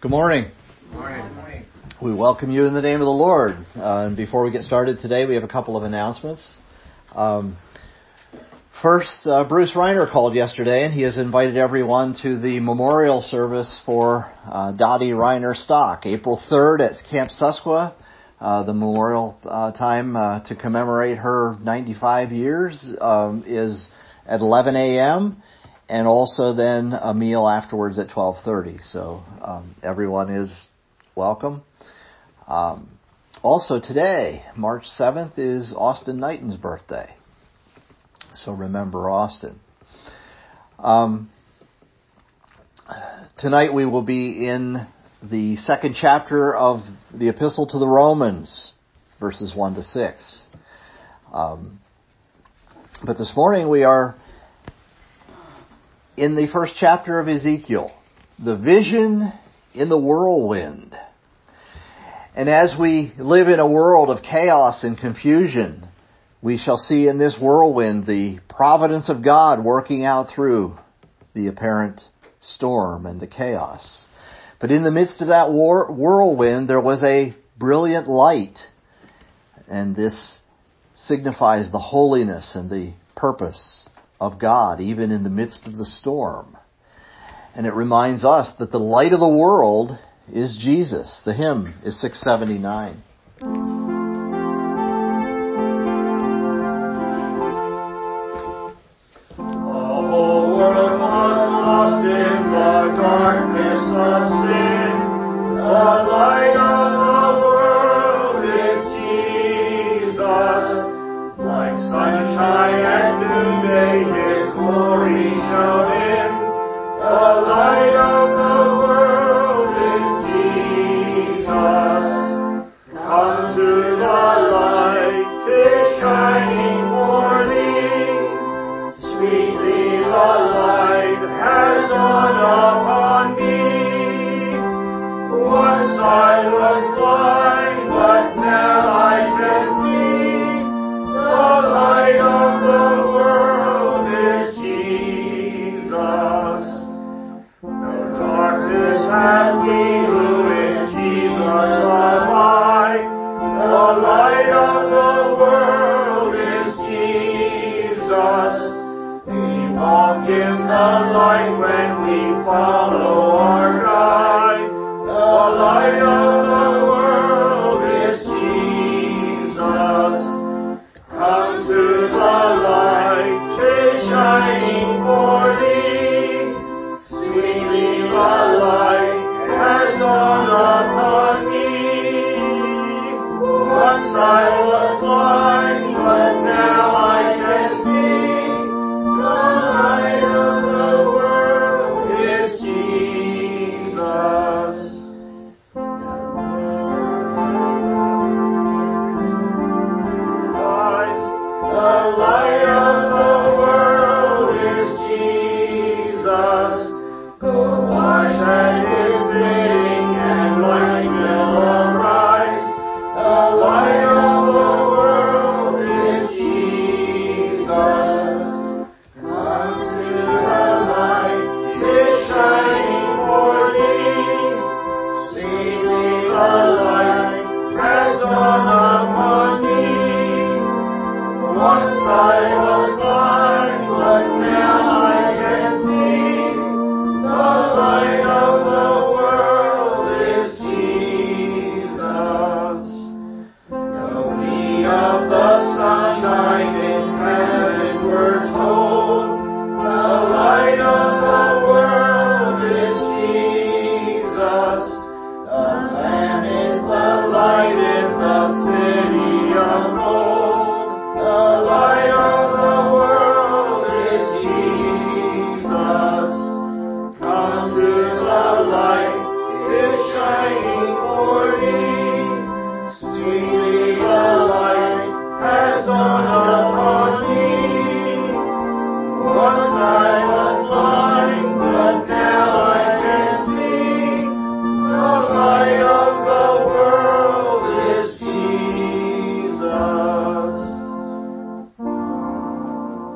Good morning. Good morning. We welcome you in the name of the Lord. And before we get started today, we have a couple of announcements. First, Bruce Reiner called yesterday, and he has invited everyone to the memorial service for Dottie Reiner Stock, April 3rd at Camp Susquehanna. The memorial time to commemorate her 95 years is at 11 a.m., and also then a meal afterwards at 12:30. So everyone is welcome. Also today, March 7th, is Austin Knighton's birthday. So remember Austin. Tonight we will be in the second chapter of the Epistle to the Romans, verses 1 to 6. But this morning we are in the first chapter of Ezekiel, the vision in the whirlwind. And as we live in a world of chaos and confusion, we shall see in this whirlwind the providence of God working out through the apparent storm and the chaos. But in the midst of that whirlwind, there was a brilliant light. And this signifies the holiness and the purpose of God, even in the midst of the storm. And it reminds us that the light of the world is Jesus. The hymn is 679.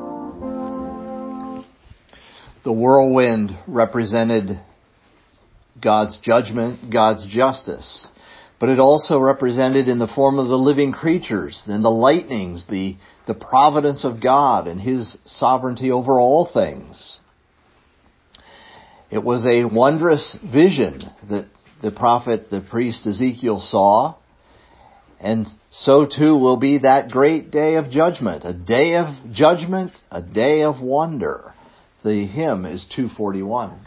The whirlwind represented God's judgment, God's justice. But it also represented in the form of the living creatures and the lightnings, the providence of God and His sovereignty over all things. It was a wondrous vision that the prophet, the priest Ezekiel saw, and so too will be that great day of judgment, a day of judgment, a day of wonder. The hymn is 241.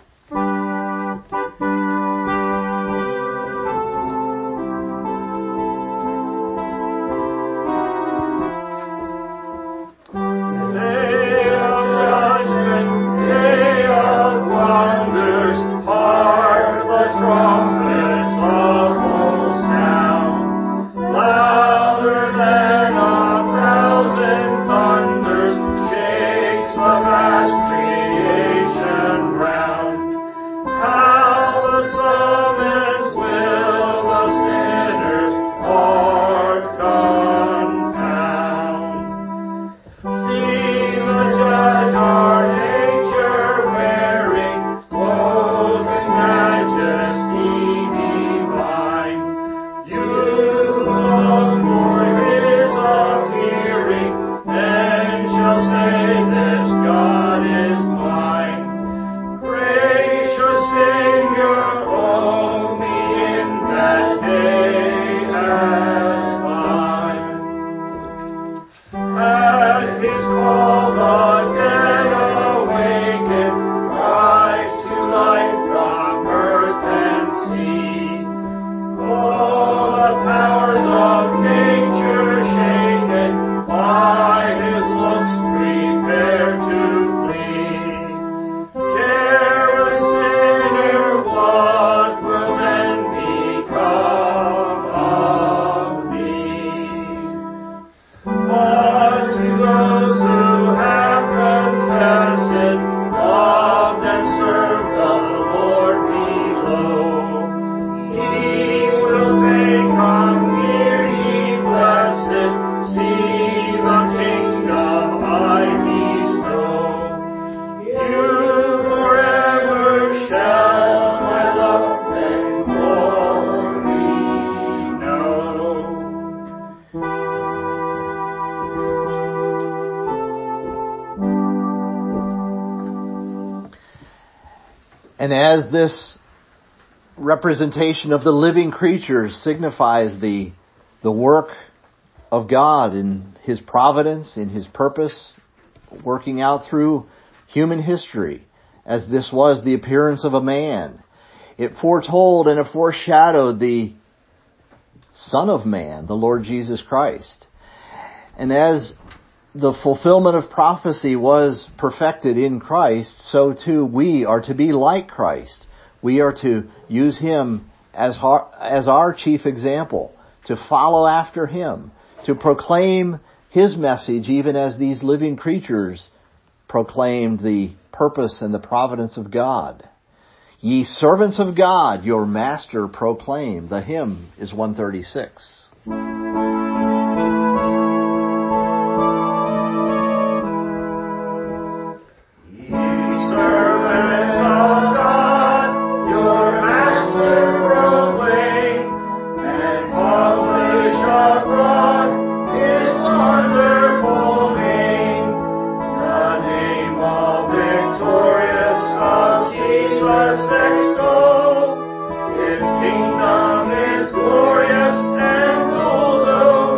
And as this representation of the living creatures signifies the work of God in His providence, in His purpose, working out through human history, as this was the appearance of a man, it foretold and it foreshadowed the Son of Man, the Lord Jesus Christ. And as the fulfillment of prophecy was perfected in Christ, so too we are to be like Christ. We are to use Him as our chief example, to follow after Him, to proclaim His message even as these living creatures proclaimed the purpose and the providence of God. Ye servants of God, your Master proclaim. The hymn is 136. Its kingdom is glorious and rules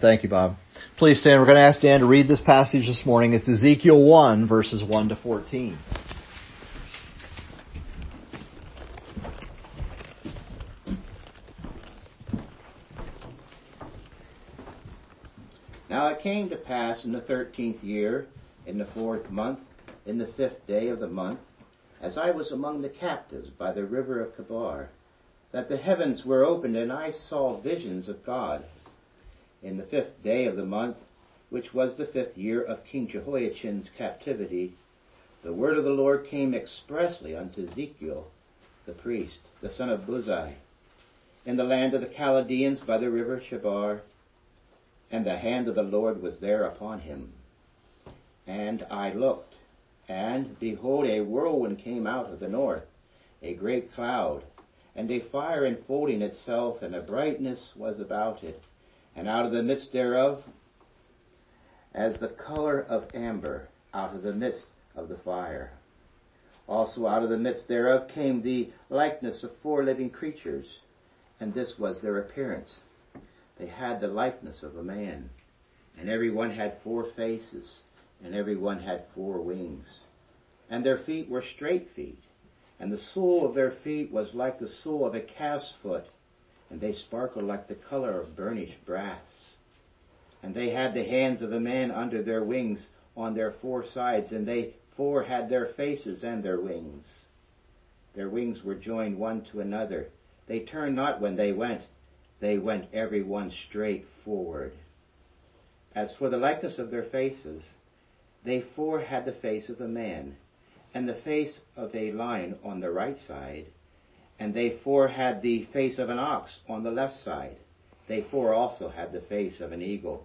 Thank you, Bob. Please stand. We're going to ask Dan to read this passage this morning. It's Ezekiel 1, verses 1 to 14. Now it came to pass in the 13th year, in the 4th month, in the 5th day of the month, as I was among the captives by the river of Chebar, that the heavens were opened, and I saw visions of God. In the 5th day of the month, which was the 5th year of King Jehoiachin's captivity, the word of the Lord came expressly unto Ezekiel, the priest, the son of Buzi, in the land of the Chaldeans by the river Chebar, and the hand of the Lord was there upon him. And I looked, and behold, a whirlwind came out of the north, a great cloud, and a fire enfolding itself, and a brightness was about it, and out of the midst thereof, as the color of amber, out of the midst of the fire. Also out of the midst thereof came the likeness of 4 living creatures, and this was their appearance. They had the likeness of a man, and every one had 4 faces, and every one had 4 wings. And their feet were straight feet, and the sole of their feet was like the sole of a calf's foot, and they sparkled like the color of burnished brass. And they had the hands of a man under their wings on their 4 sides, and they 4 had their faces and their wings. Their wings were joined one to another. They turned not when they went every one straight forward. As for the likeness of their faces, they 4 had the face of a man, and the face of a lion on the right side, and they 4 had the face of an ox on the left side. They 4 also had the face of an eagle.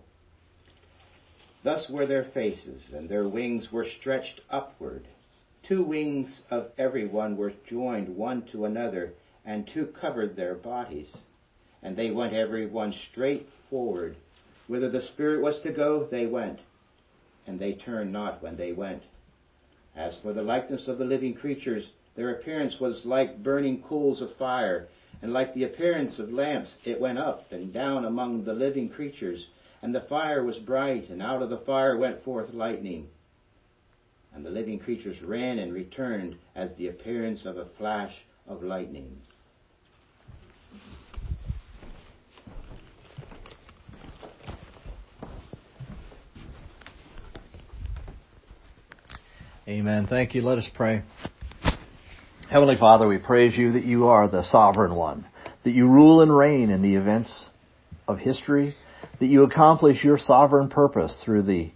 Thus were their faces, and their wings were stretched upward. 2 wings of every one were joined one to another, and 2 covered their bodies. And they went every one straight forward. Whither the Spirit was to go, they went, and they turned not when they went. As for the likeness of the living creatures, their appearance was like burning coals of fire, and like the appearance of lamps it went up and down among the living creatures, and the fire was bright, and out of the fire went forth lightning. And the living creatures ran and returned as the appearance of a flash of lightning. Amen. Thank you. Let us pray. Heavenly Father, we praise you that you are the sovereign one, that you rule and reign in the events of history, that you accomplish your sovereign purpose through the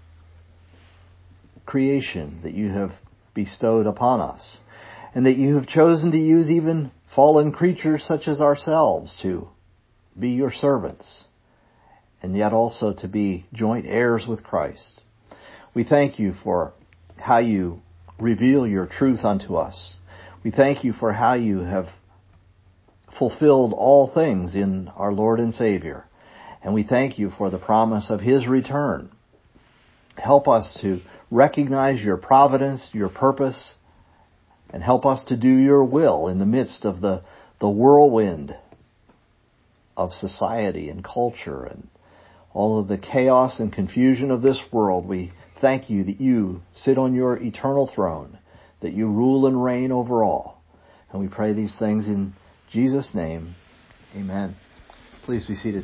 creation that you have bestowed upon us, and that you have chosen to use even fallen creatures such as ourselves to be your servants, and yet also to be joint heirs with Christ. We thank you for how you reveal your truth unto us. We thank you for how you have fulfilled all things in our Lord and Savior. And we thank you for the promise of His return. Help us to recognize your providence, your purpose, and help us to do your will in the midst of the whirlwind of society and culture and all of the chaos and confusion of this world. We thank you that you sit on your eternal throne, that you rule and reign over all. And we pray these things in Jesus' name. Amen. Please be seated.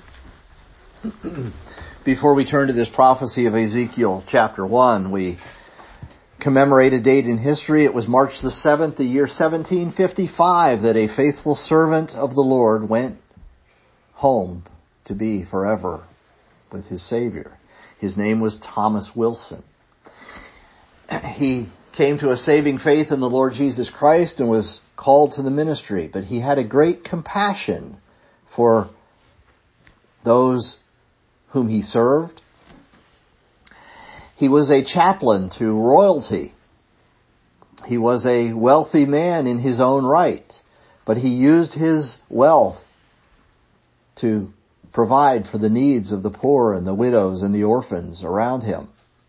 Before we turn to this prophecy of Ezekiel chapter 1, we commemorate a date in history. It was March the 7th, the year 1755, that a faithful servant of the Lord went home to be forever with his Savior. His name was Thomas Wilson. He came to a saving faith in the Lord Jesus Christ and was called to the ministry, but he had a great compassion for those whom he served. He was a chaplain to royalty. He was a wealthy man in his own right, but he used his wealth to provide for the needs of the poor and the widows and the orphans around him.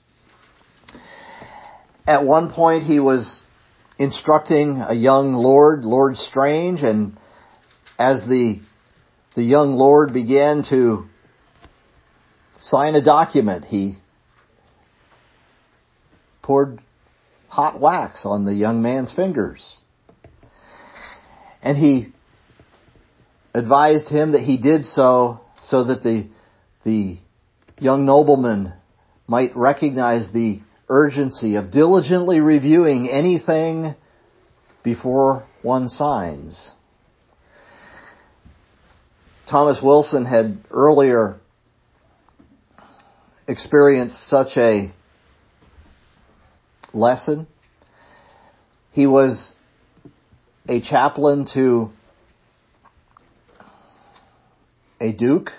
At one point he was instructing a young lord, Lord Strange, and as the young lord began to sign a document, he poured hot wax on the young man's fingers. And he advised him that he did so that the young nobleman might recognize the urgency of diligently reviewing anything before one signs. Thomas Wilson had earlier experienced such a lesson. He was a chaplain to a duke.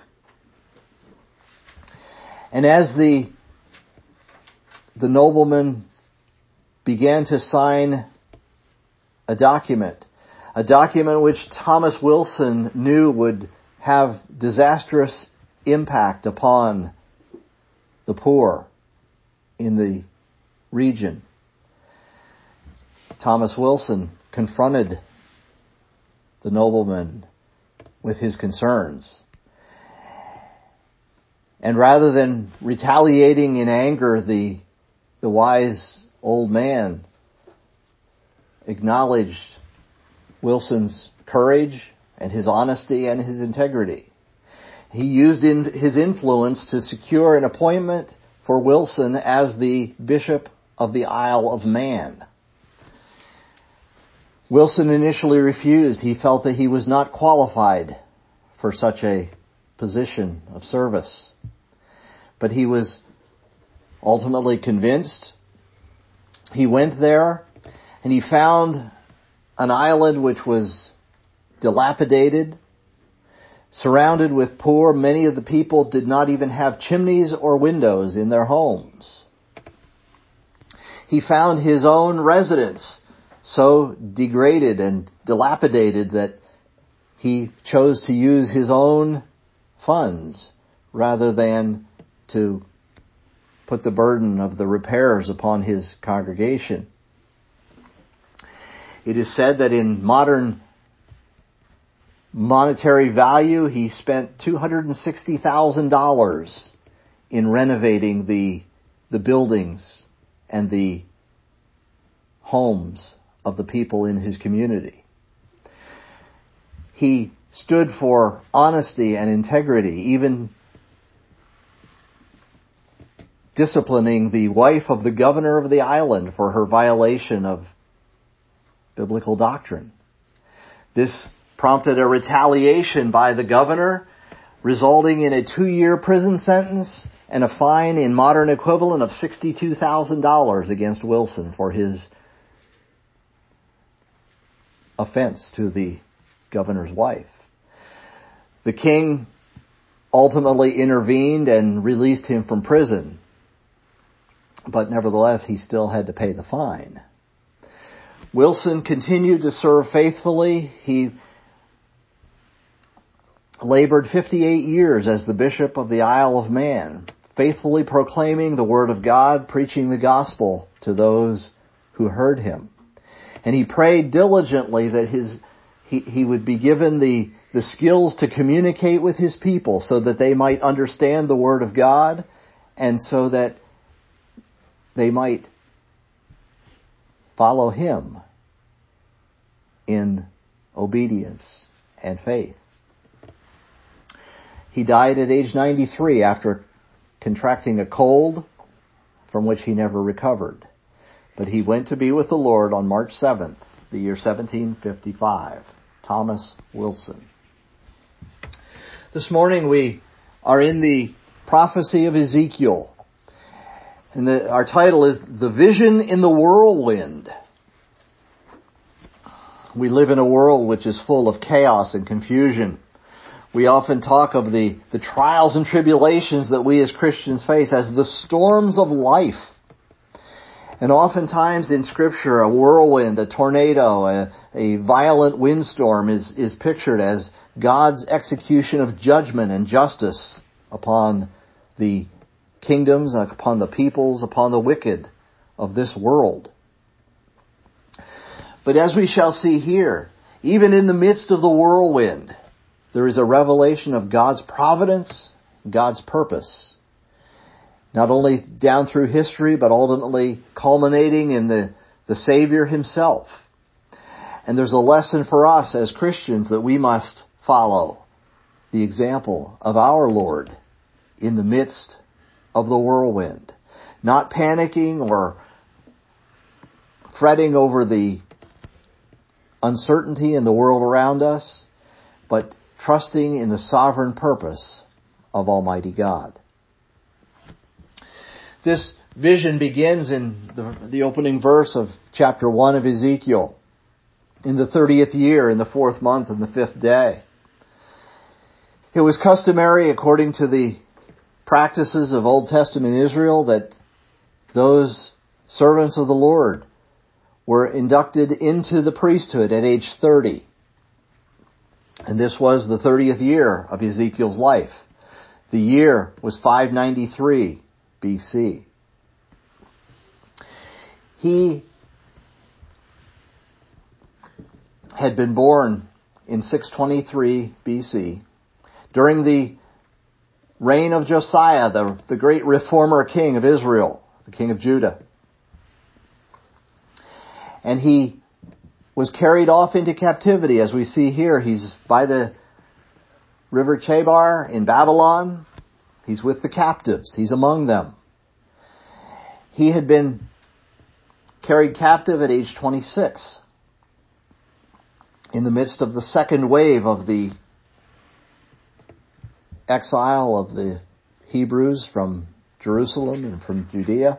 And as the nobleman began to sign a document which Thomas Wilson knew would have disastrous impact upon the poor in the region, Thomas Wilson confronted the nobleman with his concerns. And rather than retaliating in anger, the wise old man acknowledged Wilson's courage and his honesty and his integrity. He used his influence to secure an appointment for Wilson as the Bishop of the Isle of Man. Wilson initially refused. He felt that he was not qualified for such a position of service. But he was ultimately convinced. He went there and he found an island which was dilapidated, surrounded with poor. Many of the people did not even have chimneys or windows in their homes. He found his own residence so degraded and dilapidated that he chose to use his own funds rather than to put the burden of the repairs upon his congregation. It is said that in modern monetary value, he spent $260,000 in renovating the buildings and the homes of the people in his community. He stood for honesty and integrity, even disciplining the wife of the governor of the island for her violation of biblical doctrine. This prompted a retaliation by the governor, resulting in a 2-year prison sentence and a fine in modern equivalent of $62,000 against Wilson for his offense to the governor's wife. The king ultimately intervened and released him from prison, but nevertheless he still had to pay the fine. Wilson continued to serve faithfully. He labored 58 years as the Bishop of the Isle of Man, faithfully proclaiming the Word of God, preaching the gospel to those who heard him. And he prayed diligently that he would be given the skills to communicate with his people so that they might understand the Word of God and so that they might follow him in obedience and faith. He died at age 93 after contracting a cold from which he never recovered. But he went to be with the Lord on March 7th, the year 1755. Thomas Wilson. This morning we are in the prophecy of Ezekiel. And our title is The Vision in the Whirlwind. We live in a world which is full of chaos and confusion. We often talk of the trials and tribulations that we as Christians face as the storms of life. And oftentimes in Scripture, a whirlwind, a tornado, a violent windstorm is pictured as God's execution of judgment and justice upon the kingdoms, upon the peoples, upon the wicked of this world. But as we shall see here, even in the midst of the whirlwind, there is a revelation of God's providence, God's purpose not only down through history, but ultimately culminating in the Savior himself. And there's a lesson for us as Christians that we must follow the example of our Lord in the midst of the whirlwind. Not panicking or fretting over the uncertainty in the world around us, but trusting in the sovereign purpose of Almighty God. This vision begins in the opening verse of chapter 1 of Ezekiel, in the 30th year, in the 4th month, and the 5th day. It was customary, according to the practices of Old Testament Israel, that those servants of the Lord were inducted into the priesthood at age 30. And this was the 30th year of Ezekiel's life. The year was 593 BC. He had been born in 623 BC during the reign of Josiah, the great reformer king of Israel, the king of Judah. And he was carried off into captivity, as we see here. He's by the river Chebar in Babylon. He's with the captives. He's among them. He had been carried captive at age 26 in the midst of the second wave of the exile of the Hebrews from Jerusalem and from Judea.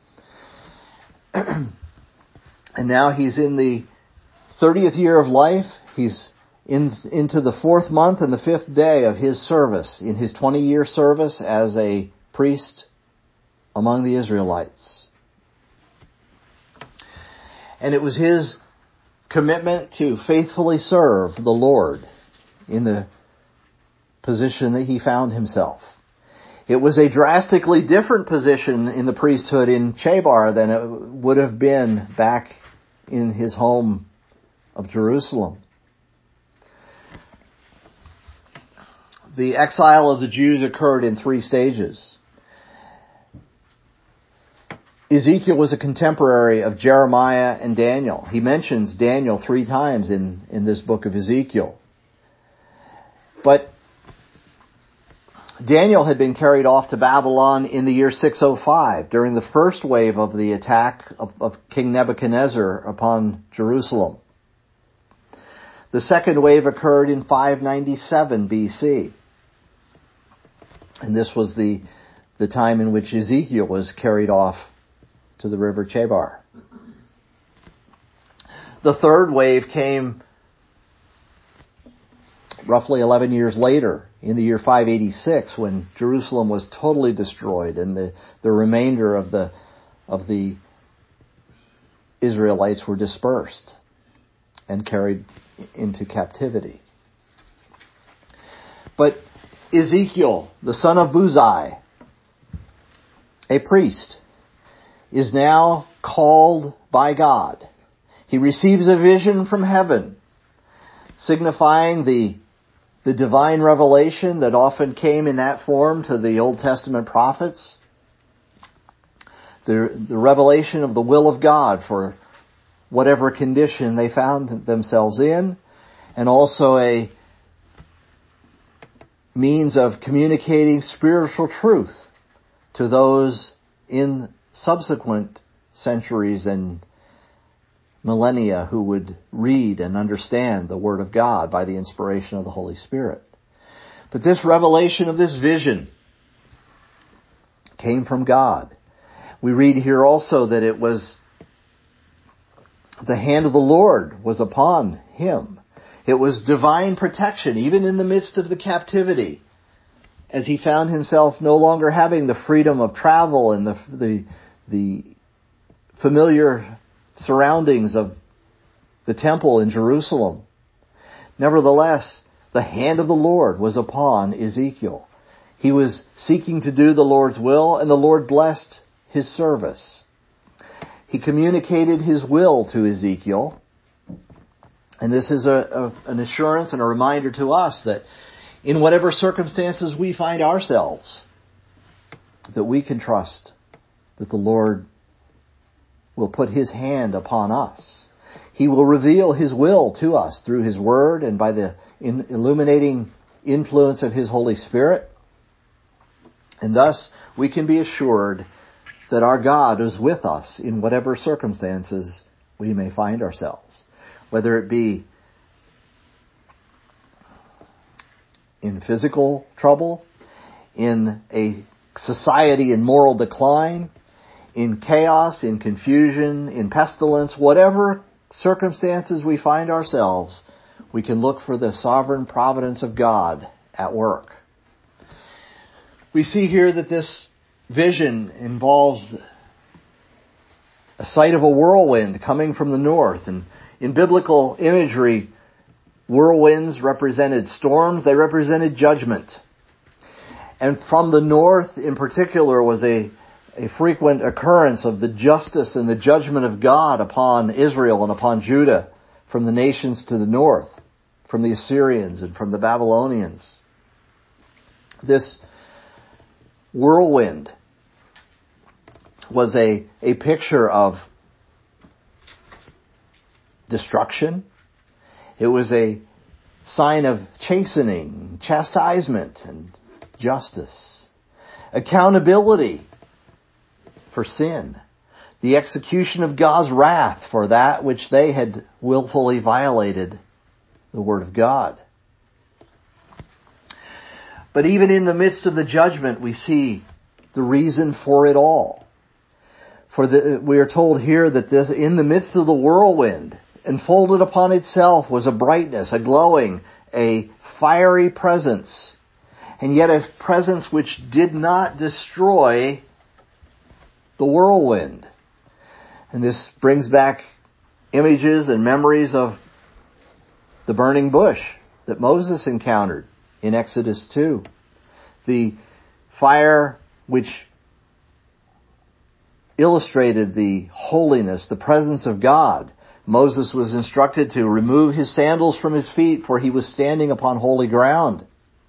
And now he's in the 30th year of life. He's into the 4th month and the 5th day of his service, in his 20-year service as a priest among the Israelites. And it was his commitment to faithfully serve the Lord in the position that he found himself. It was a drastically different position in the priesthood in Chebar than it would have been back in his home of Jerusalem. The exile of the Jews occurred in 3 stages. Ezekiel was a contemporary of Jeremiah and Daniel. He mentions Daniel 3 times in this book of Ezekiel. But Daniel had been carried off to Babylon in the year 605 during the first wave of the attack of King Nebuchadnezzar upon Jerusalem. The second wave occurred in 597 BC. And this was the time in which Ezekiel was carried off to the river Chebar. The third wave came roughly 11 years later, in the year 586, when Jerusalem was totally destroyed and the remainder of the Israelites were dispersed and carried into captivity. But Ezekiel, the son of Buzi, a priest, is now called by God. He receives a vision from heaven, signifying the divine revelation that often came in that form to the Old Testament prophets. The revelation of the will of God for whatever condition they found themselves in, and also a means of communicating spiritual truth to those in subsequent centuries and millennia who would read and understand the Word of God by the inspiration of the Holy Spirit. But this revelation of this vision came from God. We read here also that it was the hand of the Lord was upon him. It was divine protection, even in the midst of the captivity, as he found himself no longer having the freedom of travel and the familiar surroundings of the temple in Jerusalem. Nevertheless, the hand of the Lord was upon Ezekiel. He was seeking to do the Lord's will, and the Lord blessed his service. He communicated his will to Ezekiel, and this is an assurance and a reminder to us that in whatever circumstances we find ourselves, that we can trust that the Lord will put His hand upon us. He will reveal His will to us through His Word and by the illuminating influence of His Holy Spirit. And thus we can be assured that our God is with us in whatever circumstances we may find ourselves. Whether it be in physical trouble, in a society in moral decline, in chaos, in confusion, in pestilence, whatever circumstances we find ourselves, we can look for the sovereign providence of God at work. We see here that this vision involves a sight of a whirlwind coming from the north. And in biblical imagery, whirlwinds represented storms. They represented judgment. And from the north in particular was a frequent occurrence of the justice and the judgment of God upon Israel and upon Judah from the nations to the north, from the Assyrians and from the Babylonians. This whirlwind was a picture of destruction. It was a sign of chastening, chastisement, and justice. Accountability for sin. The execution of God's wrath for that which they had willfully violated the Word of God. But even in the midst of the judgment, we see the reason for it all. We are told here that in the midst of the whirlwind, enfolded upon itself was a brightness, a glowing, a fiery presence, and yet a presence which did not destroy the whirlwind. And this brings back images and memories of the burning bush that Moses encountered in Exodus 2. The fire which illustrated the holiness, the presence of God. Moses was instructed to remove his sandals from his feet, for he was standing upon holy ground.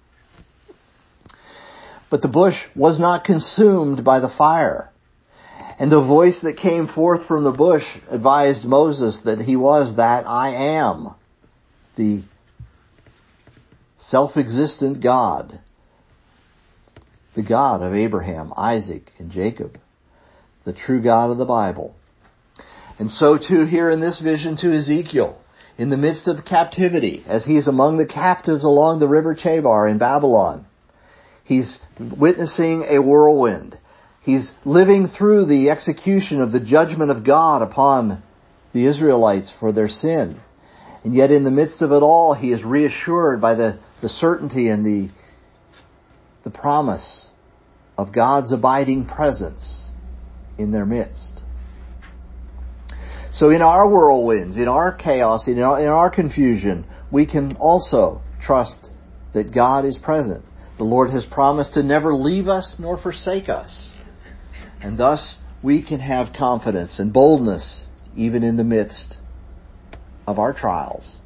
But the bush was not consumed by the fire. And the voice that came forth from the bush advised Moses that he was that I am, the self-existent God, the God of Abraham, Isaac, and Jacob, the true God of the Bible. And so too here in this vision to Ezekiel, in the midst of the captivity, as he is among the captives along the river Chebar in Babylon, he's witnessing a whirlwind. He's living through the execution of the judgment of God upon the Israelites for their sin. And yet in the midst of it all, he is reassured by the certainty and the promise of God's abiding presence in their midst. So in our whirlwinds, in our chaos, in our confusion, we can also trust that God is present. The Lord has promised to never leave us nor forsake us. And thus we can have confidence and boldness even in the midst of our trials.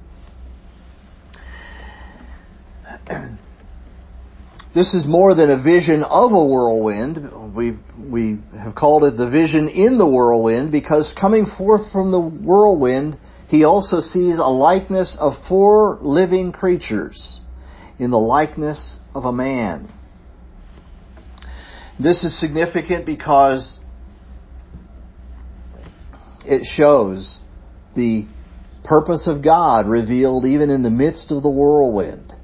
This is more than a vision of a whirlwind. We have called it the vision in the whirlwind because coming forth from the whirlwind, he also sees a likeness of 4 living creatures in the likeness of a man. This is significant because it shows the purpose of God revealed even in the midst of the whirlwind.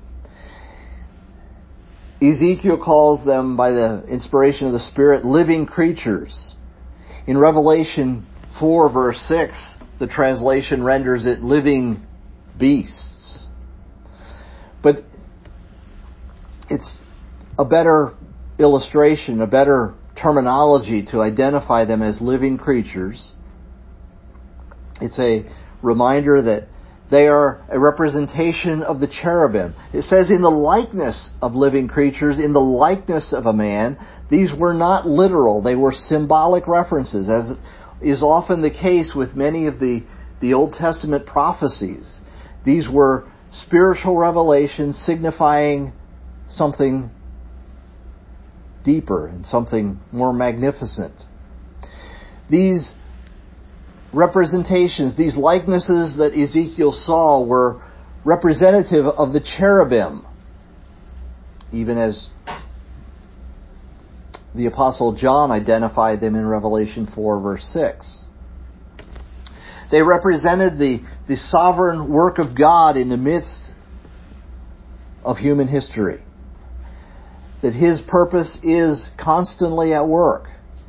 Ezekiel calls them, by the inspiration of the Spirit, living creatures. In Revelation 4 verse 6, the translation renders it living beasts. But it's a better illustration, a better terminology to identify them as living creatures. It's a reminder that they are a representation of the cherubim. It says in the likeness of living creatures, in the likeness of a man. These were not literal. They were symbolic references, as is often the case with many of the Old Testament prophecies. These were spiritual revelations signifying something deeper and something more magnificent. These representations, these likenesses that Ezekiel saw were representative of the cherubim, even as the Apostle John identified them in Revelation 4 verse 6. They represented the sovereign work of God in the midst of human history. That His purpose is constantly at work.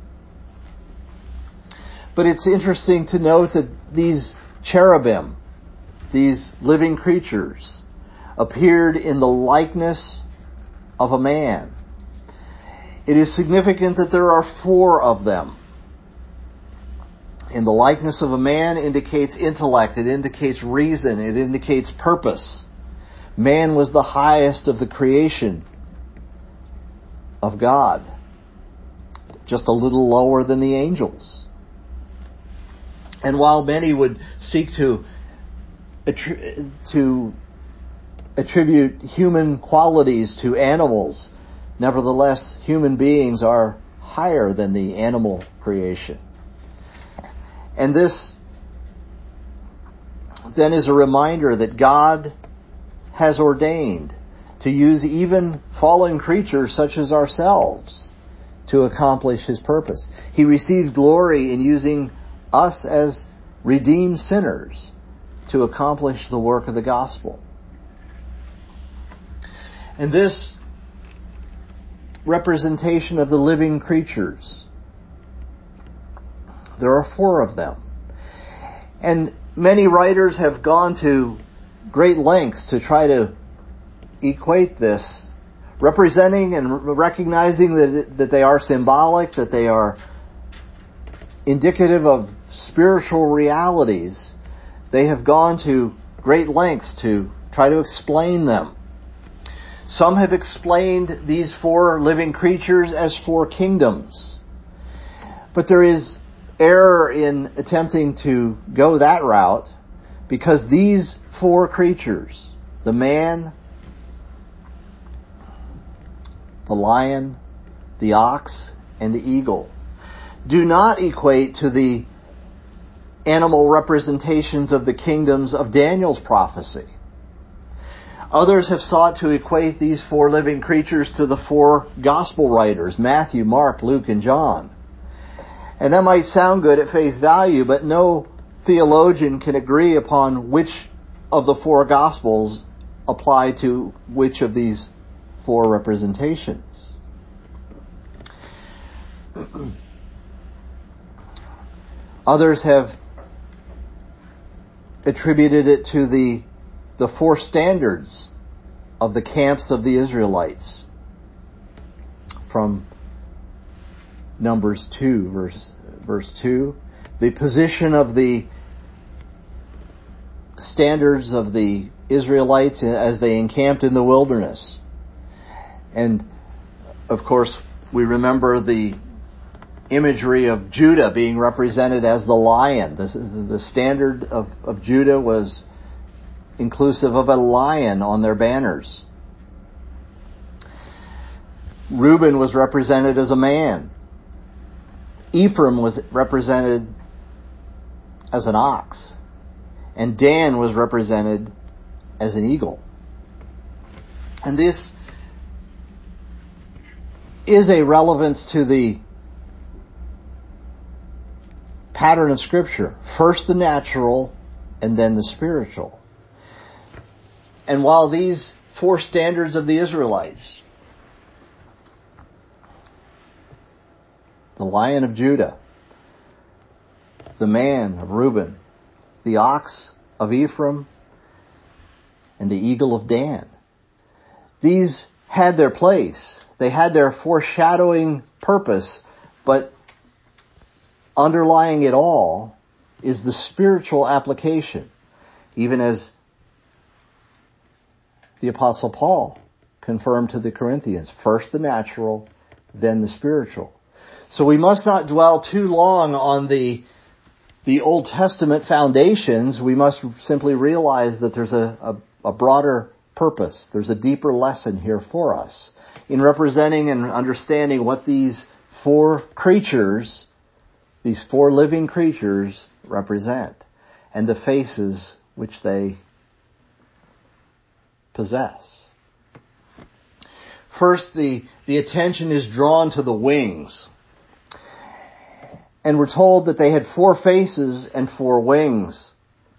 But it's interesting to note that these cherubim, these living creatures, appeared in the likeness of a man. It is significant that there are 4 of them. In the likeness of a man indicates intellect, it indicates reason, it indicates purpose. Man was the highest of the creation of God, just a little lower than the angels. And while many would seek to attribute human qualities to animals, nevertheless, human beings are higher than the animal creation. And this then is a reminder that God has ordained to use even fallen creatures such as ourselves to accomplish His purpose. He receives glory in using us as redeemed sinners to accomplish the work of the gospel. And this representation of the living creatures, there are 4 of them. And many writers have gone to great lengths to try to equate this, representing and recognizing that they are symbolic, that they are indicative of spiritual realities. They have gone to great lengths to try to explain them. Some have explained these 4 living creatures as 4 kingdoms. But there is error in attempting to go that route, because these 4 creatures, the man, the lion, the ox, and the eagle, do not equate to the animal representations of the kingdoms of Daniel's prophecy. Others have sought to equate these 4 living creatures to the 4 gospel writers, Matthew, Mark, Luke, and John. And that might sound good at face value, but no theologian can agree upon which of the 4 gospels apply to which of these 4 representations. Others have attributed it to the 4 standards of the camps of the Israelites from Numbers 2, verse 2. The position of the standards of the Israelites as they encamped in the wilderness. And, of course, we remember the imagery of Judah being represented as the lion. The standard of Judah was inclusive of a lion on their banners. Reuben was represented as a man. Ephraim was represented as an ox. And Dan was represented as an eagle. And this is a relevance to the pattern of Scripture. First the natural, and then the spiritual. And while these 4 standards of the Israelites, the Lion of Judah, the man of Reuben, the ox of Ephraim, and the eagle of Dan, these had their place. They had their foreshadowing purpose, but underlying it all is the spiritual application, even as the Apostle Paul confirmed to the Corinthians, first the natural, then the spiritual. So we must not dwell too long on the Old Testament foundations. We must simply realize that there's a broader purpose. There's a deeper lesson here for us in representing and understanding what these four creatures, these four living creatures represent, and the faces which they possess. First, the attention is drawn to the wings. And we're told that they had 4 faces and 4 wings.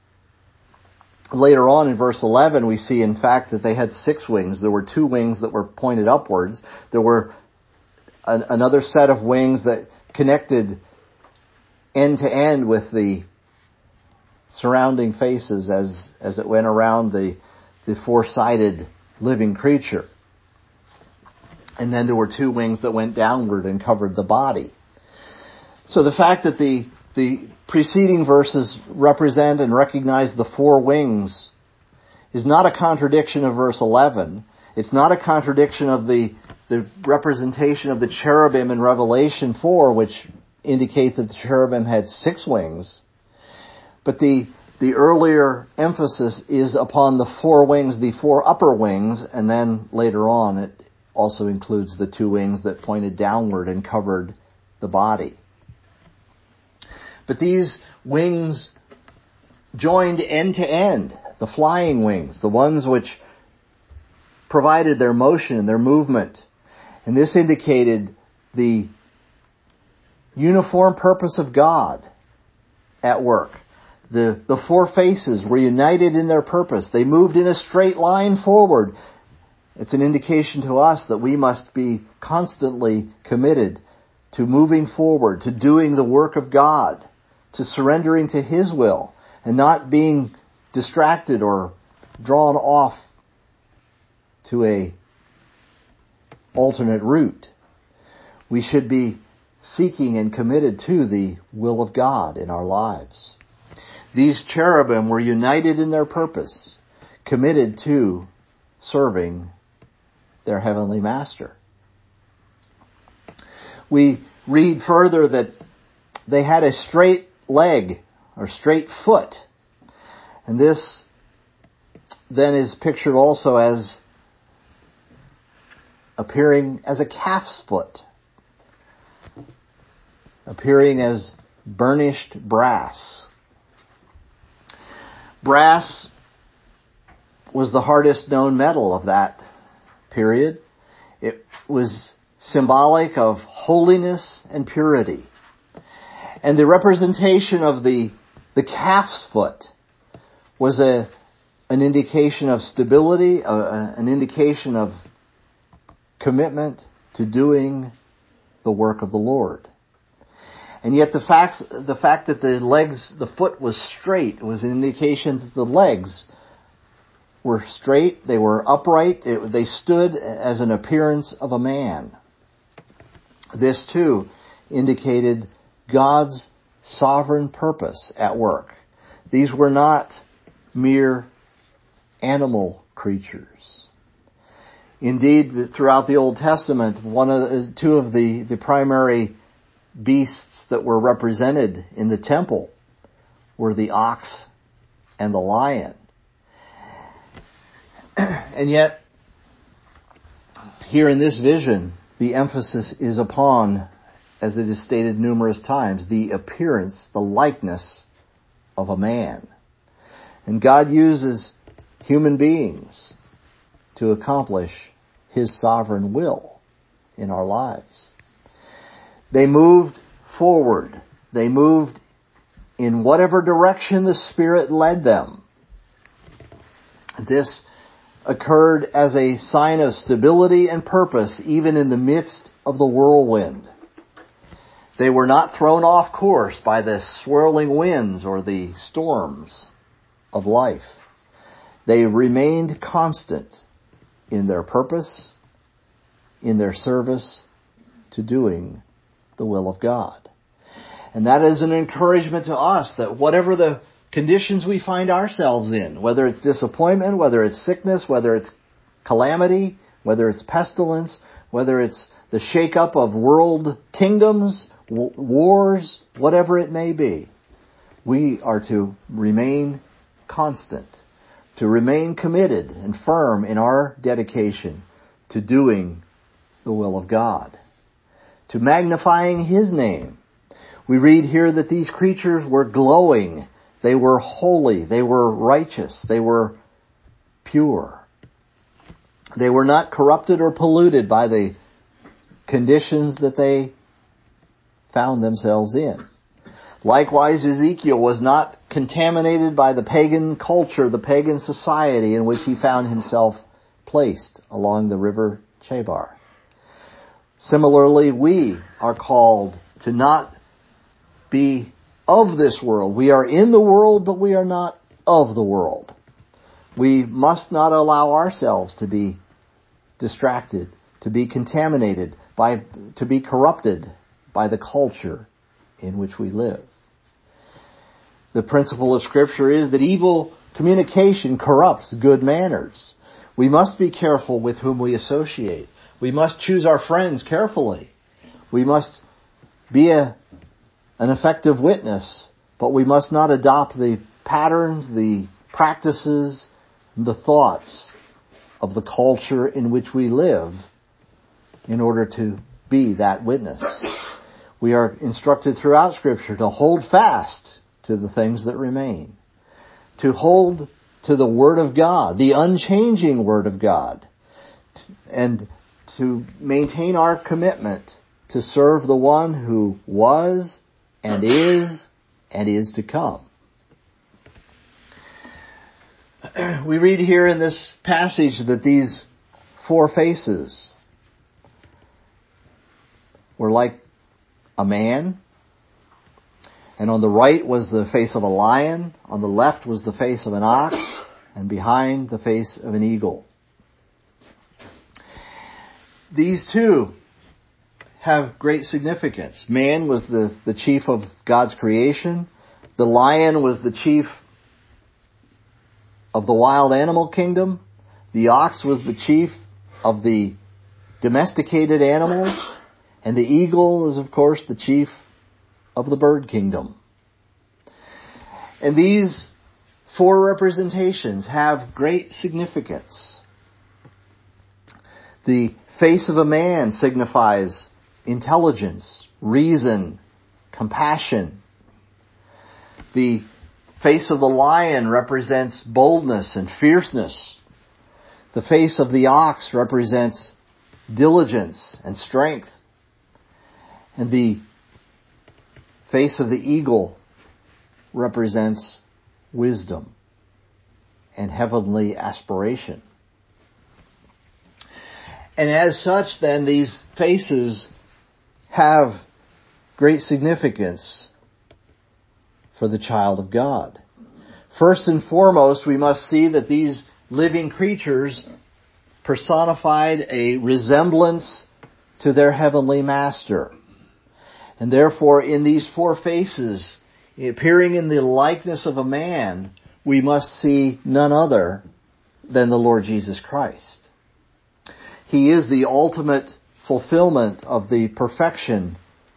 Later on in verse 11, we see, in fact, that they had 6 wings. There were 2 wings that were pointed upwards. There were another set of wings that connected end to end with the surrounding faces as it went around the 4-sided living creature. And then there were 2 wings that went downward and covered the body. So the fact that the preceding verses represent and recognize the 4 wings is not a contradiction of verse 11. It's not a contradiction of the representation of the cherubim in Revelation 4, which indicate that the cherubim had 6 wings. But the earlier emphasis is upon the 4 wings, the 4 upper wings, and then later on it also includes the 2 wings that pointed downward and covered the body. But these wings joined end to end, the flying wings, the ones which provided their motion and their movement. And this indicated the uniform purpose of God at work. The 4 faces were united in their purpose. They moved in a straight line forward. It's an indication to us that we must be constantly committed to moving forward, to doing the work of God, to surrendering to His will, and not being distracted or drawn off to a alternate route. We should be seeking and committed to the will of God in our lives. These cherubim were united in their purpose, committed to serving their heavenly master. We read further that they had a straight leg or straight foot. And this then is pictured also as appearing as a calf's foot, appearing as burnished brass. Brass was the hardest known metal of that period. It was symbolic of holiness and purity. And the representation of the calf's foot was an indication of stability, an indication of commitment to doing the work of the Lord. And yet the fact that the foot was straight was an indication that the legs were straight, they were upright, they stood as an appearance of a man. This too indicated God's sovereign purpose at work. These were not mere animal creatures. Indeed, throughout the Old Testament, two of the primary beasts that were represented in the temple were the ox and the lion. And yet, here in this vision, the emphasis is upon, as it is stated numerous times, the appearance, the likeness of a man. And God uses human beings to accomplish His sovereign will in our lives. They moved forward. They moved in whatever direction the Spirit led them. This occurred as a sign of stability and purpose, even in the midst of the whirlwind. They were not thrown off course by the swirling winds or the storms of life. They remained constant in their purpose, in their service to doing the will of God. And that is an encouragement to us that whatever the conditions we find ourselves in, whether it's disappointment, whether it's sickness, whether it's calamity, whether it's pestilence, whether it's the shake-up of world kingdoms, wars, whatever it may be, we are to remain constant, to remain committed and firm in our dedication to doing the will of God, to magnifying His name. We read here that these creatures were glowing, they were holy, they were righteous, they were pure. They were not corrupted or polluted by the conditions that they found themselves in. Likewise, Ezekiel was not contaminated by the pagan culture, the pagan society in which he found himself placed along the river Chebar. Similarly, we are called to not be of this world. We are in the world, but we are not of the world. We must not allow ourselves to be distracted, to be contaminated, to be corrupted by the culture in which we live. The principle of Scripture is that evil communication corrupts good manners. We must be careful with whom we associate. We must choose our friends carefully. We must be an effective witness, but we must not adopt the patterns, the practices, the thoughts of the culture in which we live in order to be that witness. We are instructed throughout Scripture to hold fast to the things that remain, to hold to the Word of God, the unchanging Word of God, and to maintain our commitment to serve the one who was and is to come. We read here in this passage that these four faces were like a man, and on the right was the face of a lion, on the left was the face of an ox, and behind the face of an eagle. These two have great significance. Man was the chief of God's creation. The lion was the chief of the wild animal kingdom. The ox was the chief of the domesticated animals. And the eagle is, of course, the chief of the bird kingdom. And these four representations have great significance. The face of a man signifies intelligence, reason, compassion. The face of the lion represents boldness and fierceness. The face of the ox represents diligence and strength. And the face of the eagle represents wisdom and heavenly aspiration. And as such, then, these faces have great significance for the child of God. First and foremost, we must see that these living creatures personified a resemblance to their heavenly master. And therefore, in these four faces, appearing in the likeness of a man, we must see none other than the Lord Jesus Christ. He is the ultimate fulfillment of the perfection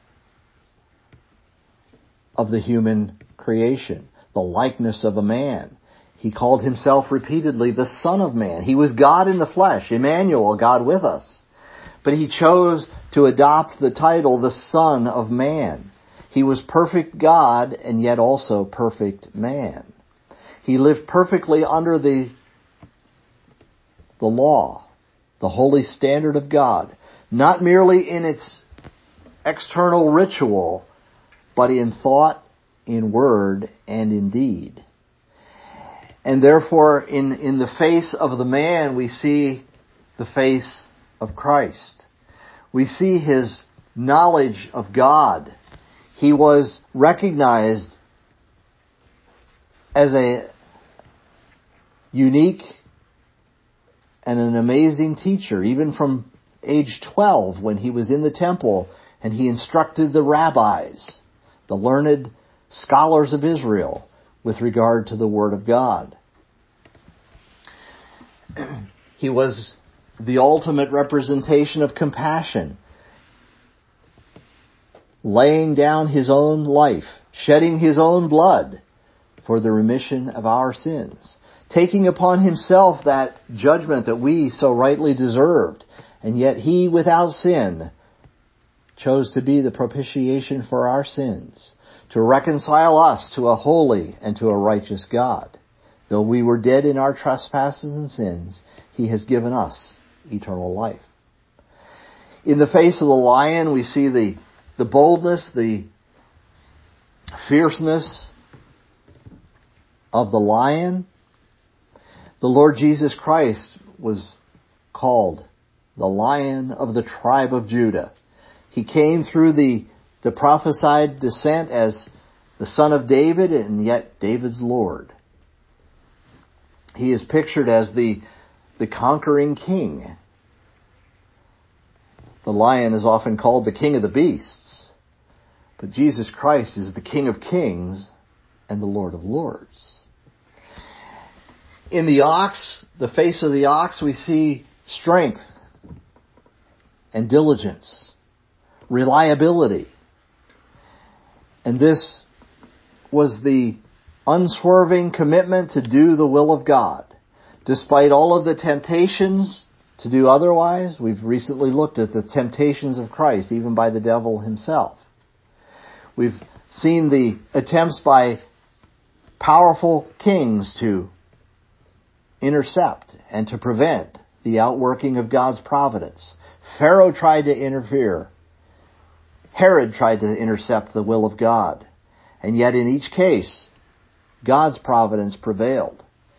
of the human creation, the likeness of a man. He called himself repeatedly the Son of Man. He was God in the flesh, Emmanuel, God with us. But he chose to adopt the title, the Son of Man. He was perfect God and yet also perfect man. He lived perfectly under the law, the holy standard of God, not merely in its external ritual, but in thought, in word, and in deed. And therefore, in the face of the man, we see the face of Christ. We see his knowledge of God. He was recognized as a unique and an amazing teacher, even from age 12 when he was in the temple and he instructed the rabbis, the learned scholars of Israel, with regard to the Word of God. He was the ultimate representation of compassion, laying down his own life, shedding his own blood for the remission of our sins, taking upon himself that judgment that we so rightly deserved, And yet he, without sin, chose to be the propitiation for our sins, to reconcile us to a holy and to a righteous God. Though we were dead in our trespasses and sins, he has given us eternal life. In the face of the lion, we see the boldness, the fierceness of the lion. The Lord Jesus Christ was called the Lion of the tribe of Judah. He came through the prophesied descent as the son of David, and yet David's Lord. He is pictured as the conquering king. The lion is often called the king of the beasts, but Jesus Christ is the King of kings and the Lord of lords. In the ox, the face of the ox, we see strength and diligence, reliability. And this was the unswerving commitment to do the will of God. Despite all of the temptations to do otherwise, we've recently looked at the temptations of Christ, even by the devil himself. We've seen the attempts by powerful kings to intercept and to prevent the outworking of God's providence. Pharaoh tried to interfere. Herod tried to intercept the will of God. And yet in each case, God's providence prevailed.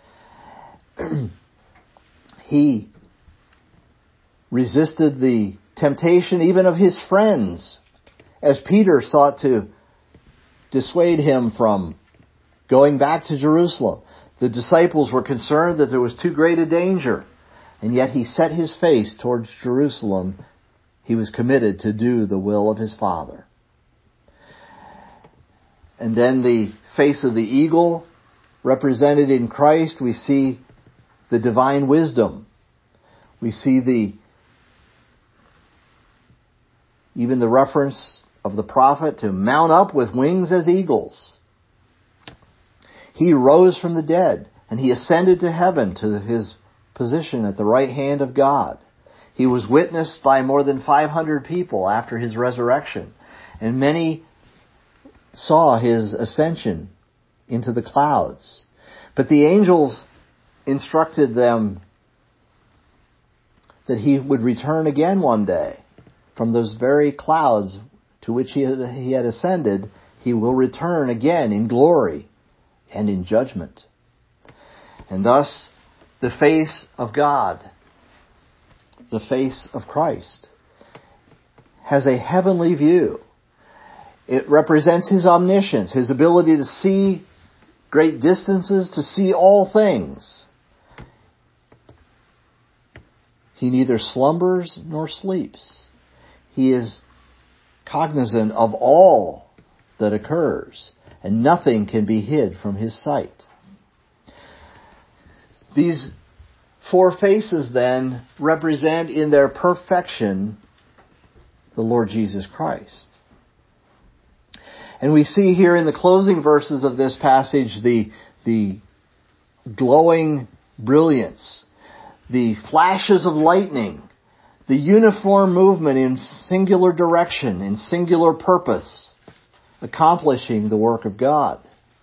He resisted the temptation even of his friends, as Peter sought to dissuade him from going back to Jerusalem. The disciples were concerned that there was too great a danger, and yet he set his face towards Jerusalem. He was committed to do the will of his Father. And then the face of the eagle, represented in Christ, we see the divine wisdom. We see even the reference of the prophet to mount up with wings as eagles. He rose from the dead, and he ascended to heaven to his position at the right hand of God. He was witnessed by more than 500 people after his resurrection, and many saw his ascension into the clouds. But the angels instructed them that he would return again one day from those very clouds to which he had ascended. He will return again in glory and in judgment. And thus, the face of God, the face of Christ, has a heavenly view. It represents his omniscience, his ability to see great distances, to see all things. He neither slumbers nor sleeps. He is cognizant of all that occurs, and nothing can be hid from his sight. These four faces then represent in their perfection the Lord Jesus Christ. And we see here in the closing verses of this passage the glowing brilliance, the flashes of lightning, the uniform movement in singular direction, in singular purpose, accomplishing the work of God.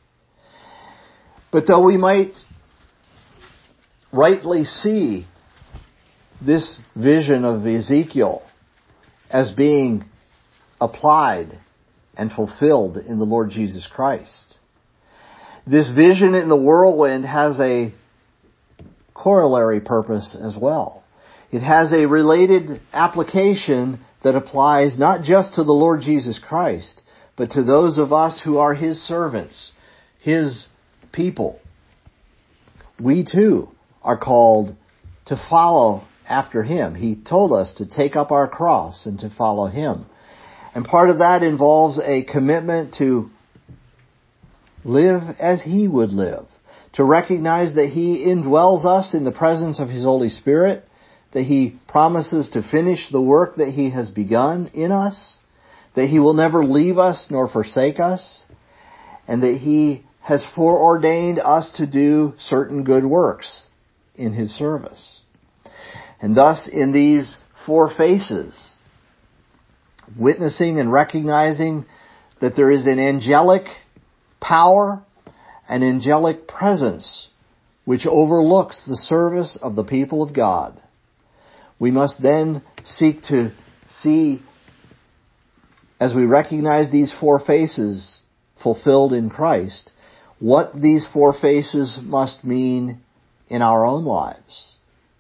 But though we might rightly see this vision of Ezekiel as being applied and fulfilled in the Lord Jesus Christ, this vision in the whirlwind has a corollary purpose as well. It has a related application that applies not just to the Lord Jesus Christ, but to those of us who are his servants, his people. We too are called to follow after him. He told us to take up our cross and to follow him. And part of that involves a commitment to live as he would live, to recognize that he indwells us in the presence of his Holy Spirit, that he promises to finish the work that he has begun in us, that he will never leave us nor forsake us, and that he has foreordained us to do certain good works in his service. And thus, in these four faces, witnessing and recognizing that there is an angelic power, an angelic presence, which overlooks the service of the people of God. We must then seek to see, as we recognize these four faces fulfilled in Christ, what these four faces must mean in our own lives.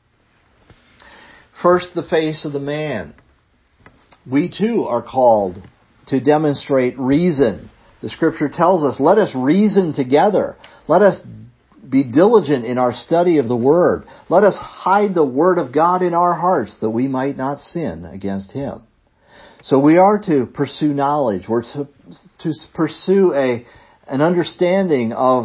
First, the face of the man. We too are called to demonstrate reason. The Scripture tells us, let us reason together. Let us be diligent in our study of the Word. Let us hide the Word of God in our hearts that we might not sin against Him. So we are to pursue knowledge. We're to pursue an understanding of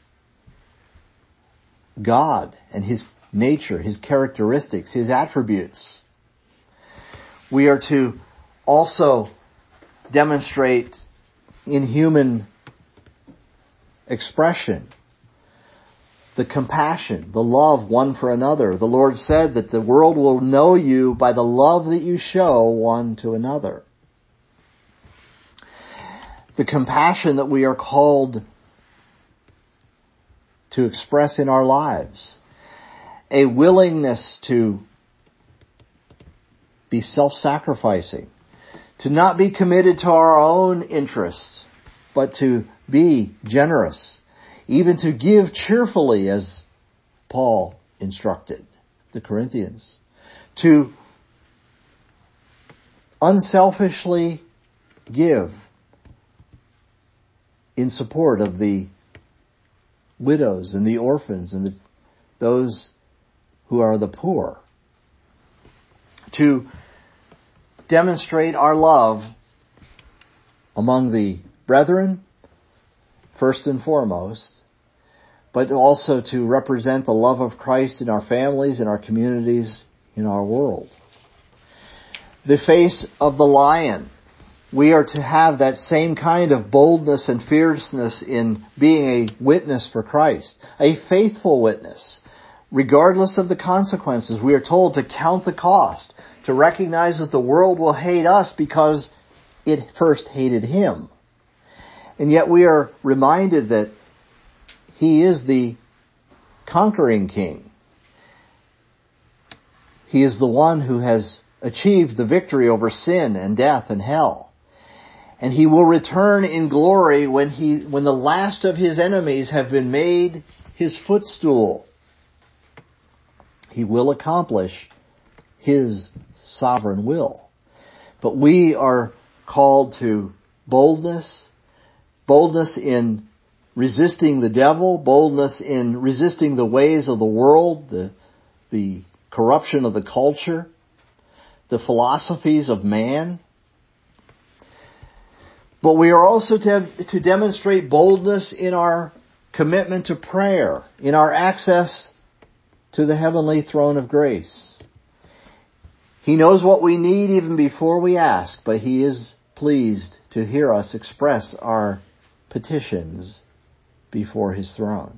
God and His nature, His characteristics, His attributes. We are to also demonstrate in human expression the compassion, the love one for another. The Lord said that the world will know you by the love that you show one to another. The compassion that we are called to express in our lives. A willingness to be self-sacrificing. To not be committed to our own interests, but to be generous. Even to give cheerfully, as Paul instructed the Corinthians. To unselfishly give in support of the widows and the orphans and those who are the poor. To demonstrate our love among the brethren, first and foremost, but also to represent the love of Christ in our families, in our communities, in our world. The face of the lion. We are to have that same kind of boldness and fierceness in being a witness for Christ. A faithful witness. Regardless of the consequences, we are told to count the cost. To recognize that the world will hate us because it first hated Him. And yet we are reminded that He is the conquering King. He is the one who has achieved the victory over sin and death and hell. And He will return in glory when the last of His enemies have been made His footstool. He will accomplish His sovereign will. But we are called to boldness in resisting the devil, boldness in resisting the ways of the world, the corruption of the culture, the philosophies of man. But we are also to demonstrate boldness in our commitment to prayer, in our access to the heavenly throne of grace. He knows what we need even before we ask, but He is pleased to hear us express our petitions before His throne.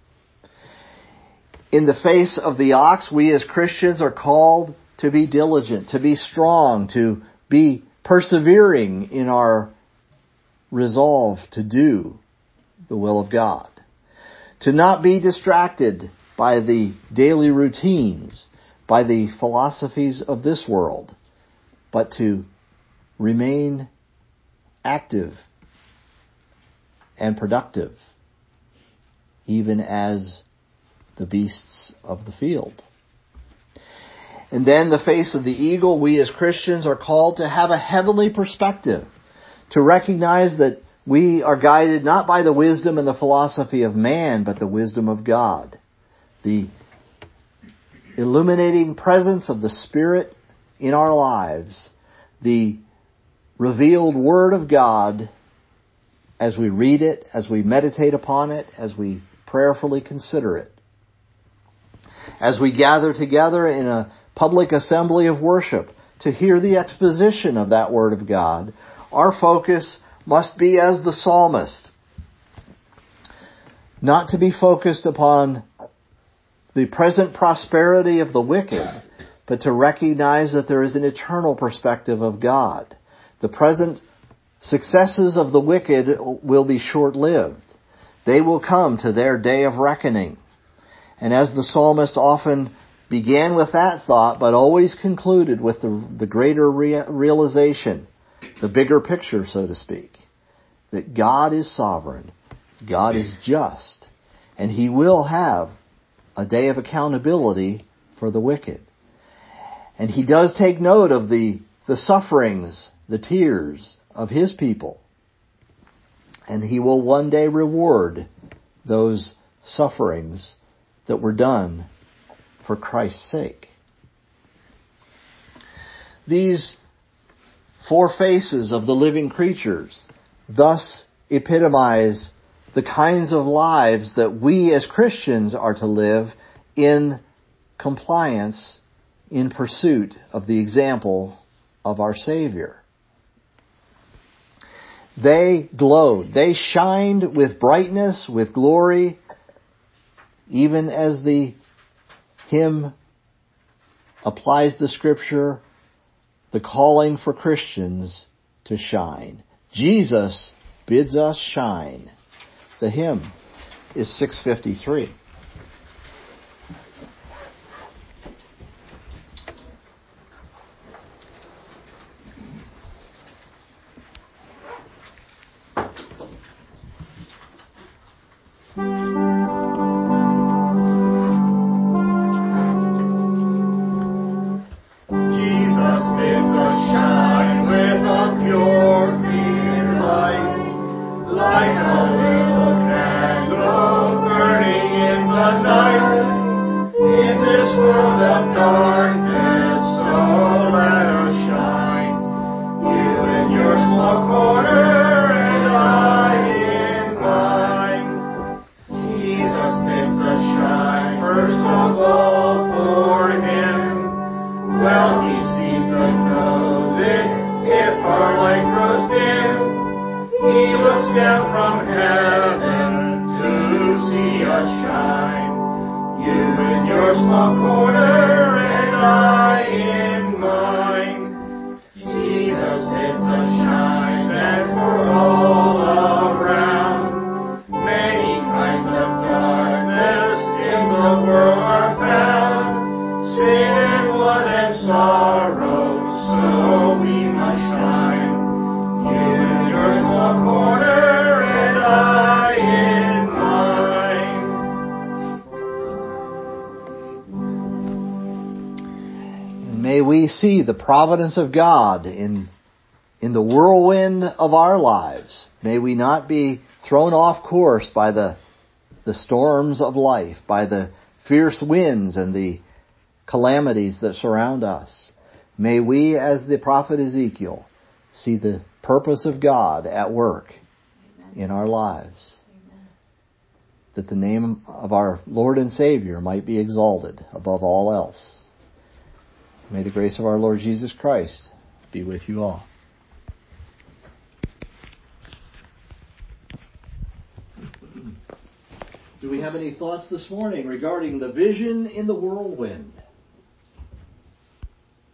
In the face of the ox, we as Christians are called to be diligent, to be strong, to be persevering in our resolve to do the will of God. To not be distracted by the daily routines, by the philosophies of this world, but to remain active and productive, even as the beasts of the field. And then the face of the eagle, we as Christians are called to have a heavenly perspective, to recognize that we are guided not by the wisdom and the philosophy of man, but the wisdom of God. The illuminating presence of the Spirit in our lives, the revealed Word of God as we read it, as we meditate upon it, as we prayerfully consider it. As we gather together in a public assembly of worship to hear the exposition of that Word of God, our focus must be as the psalmist, not to be focused upon the present prosperity of the wicked, but to recognize that there is an eternal perspective of God. The present successes of the wicked will be short-lived. They will come to their day of reckoning. And as the psalmist often began with that thought, but always concluded with the greater realization, the bigger picture, so to speak, that God is sovereign, God is just, and He will have a day of accountability for the wicked. And He does take note of the sufferings, the tears of His people. And He will one day reward those sufferings that were done for Christ's sake. These four faces of the living creatures thus epitomize the kinds of lives that we as Christians are to live in compliance, in pursuit of the example of our Savior. They glowed. They shined with brightness, with glory, even as the hymn applies the Scripture, the calling for Christians to shine. Jesus bids us shine. The hymn is 653. See the providence of God in the whirlwind of our lives. May we not be thrown off course by the storms of life, by the fierce winds and the calamities that surround us. May we, as the prophet Ezekiel, see the purpose of God at work in our lives. That the name of our Lord and Savior might be exalted above all else. May the grace of our Lord Jesus Christ be with you all. Do we have any thoughts this morning regarding the vision in the whirlwind?